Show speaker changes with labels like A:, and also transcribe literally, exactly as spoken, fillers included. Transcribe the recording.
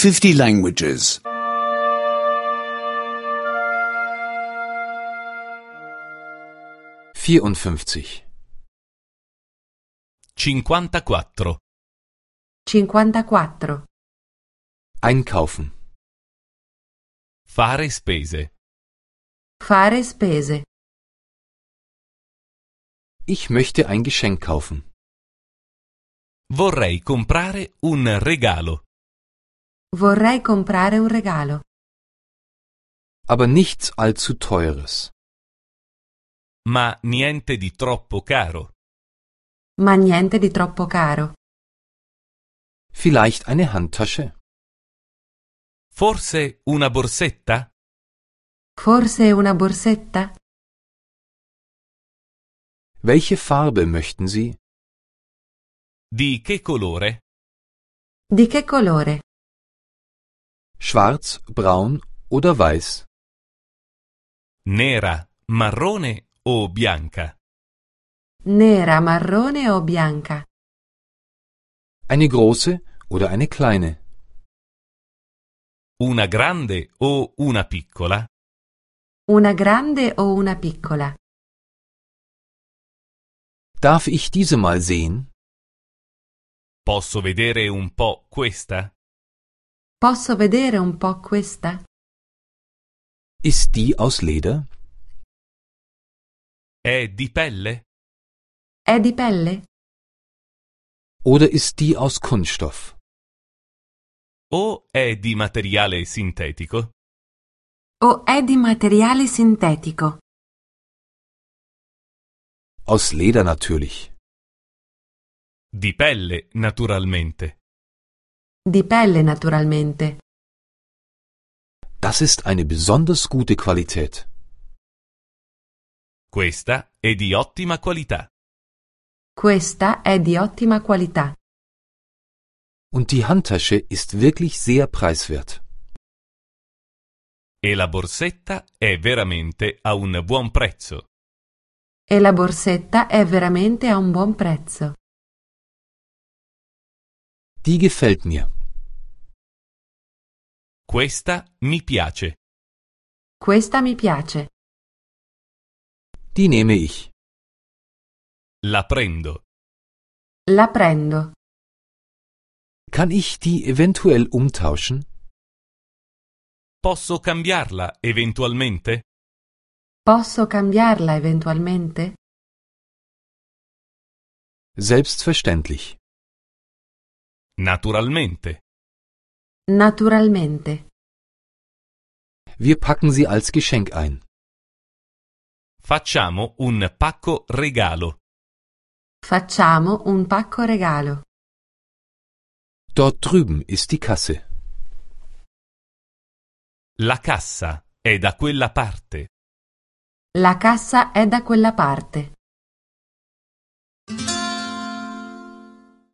A: fifty languages.
B: vierundfünfzig.
C: cinquantaquattro.
D: cinquantaquattro.
B: Einkaufen.
C: Fare spese.
D: Fare spese.
B: Ich möchte ein Geschenk kaufen.
C: Vorrei comprare un regalo.
D: Vorrei comprare un regalo.
B: Aber nichts allzu teures.
C: Ma niente di troppo caro.
D: Ma niente di troppo caro.
B: Vielleicht eine Handtasche?
C: Forse una borsetta?
D: Forse una borsetta?
B: Welche Farbe möchten Sie?
C: Di che colore?
D: Di che colore?
B: Schwarz, braun oder weiß?
C: Nera, marrone o bianca?
D: Nera, marrone o bianca?
B: Eine große oder eine kleine?
C: Una grande o una piccola?
D: Una grande o una piccola?
B: Darf ich diese mal sehen?
C: Posso vedere un po' questa?
D: Posso vedere un po' questa?
B: Ist die aus Leder?
C: È di pelle?
D: È di pelle?
B: Oder ist die aus Kunststoff?
C: O è di materiale sintetico?
D: O è di materiale sintetico?
B: Aus Leder natürlich.
C: Di pelle, naturalmente.
D: Di pelle, naturalmente.
B: Das ist eine besonders gute Qualität.
C: Questa è di ottima qualità.
D: Questa è di ottima qualità.
B: Und die Handtasche ist wirklich sehr preiswert.
C: E la borsetta è veramente a un buon prezzo.
D: E la borsetta è veramente a un buon prezzo.
B: Die gefällt mir.
C: Questa mi piace.
D: Questa mi piace.
B: Die nehme ich.
C: La prendo.
D: La prendo.
B: Kann ich die eventuell umtauschen?
C: Posso cambiarla eventualmente?
D: Posso cambiarla eventualmente?
B: Selbstverständlich.
C: Naturalmente.
D: Naturalmente.
B: Wir packen sie als Geschenk ein.
C: Facciamo un pacco regalo.
D: Facciamo un pacco regalo.
B: Dort drüben ist die Kasse.
C: La cassa è da quella parte.
D: La cassa è da quella parte.